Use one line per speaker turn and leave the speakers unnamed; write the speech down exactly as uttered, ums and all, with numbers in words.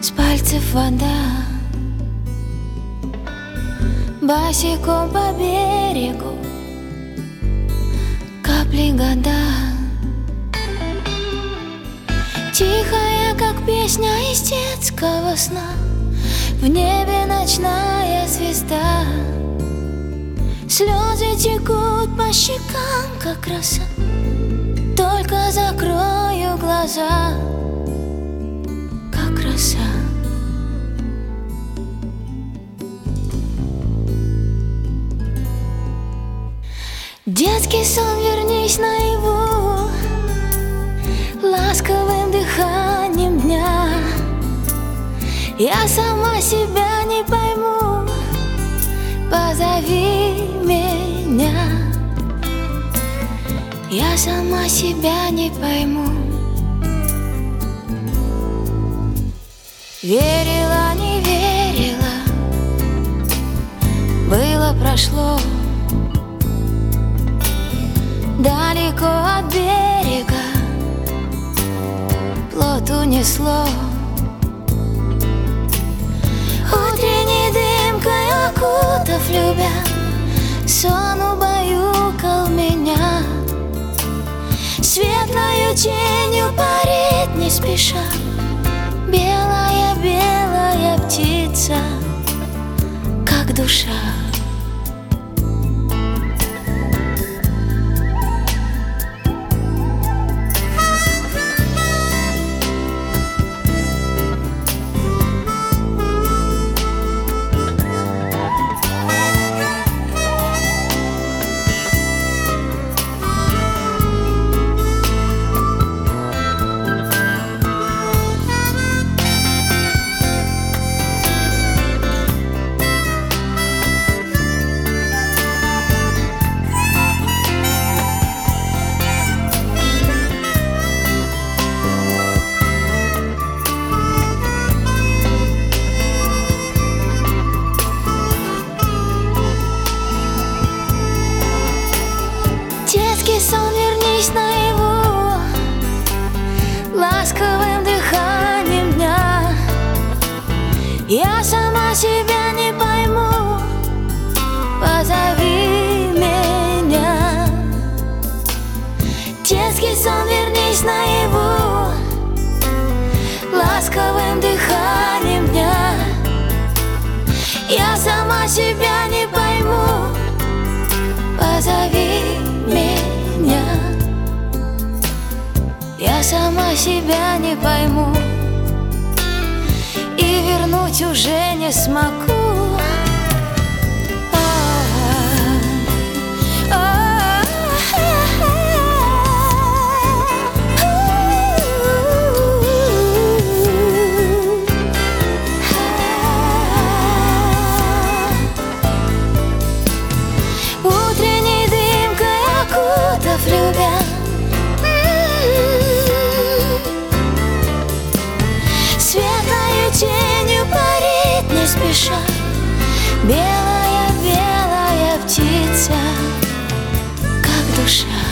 с пальцев вода, босиком по берегу капли года. Тихая, как песня из детского сна, в небе ночная звезда. Слезы текут по щекам, как роса, только закрою глаза, как роса. Детский сон, вернись наяву, ласковым дыханием дня. Я сама себя не пойму, позови меня. Я сама себя не пойму. Верила, не верила, было, прошло. Далеко от берега плот унесло. Утренней дымкой окутав, любя, сон убаюкал меня. Светлою тенью парит не спеша белая, белая птица, как душа. Детский сон, вернись наяву, ласковым дыханием дня. Я сама себя не пойму, позови меня. Детский сон, вернись наяву, ласковым дыханием дня. Я сама себя не пойму, позови меня. Я сама себя не пойму и вернуть уже не смогу. Утренней дымкой окутав, любя, светлою тенью парит не спеша белая, белая птица, как душа.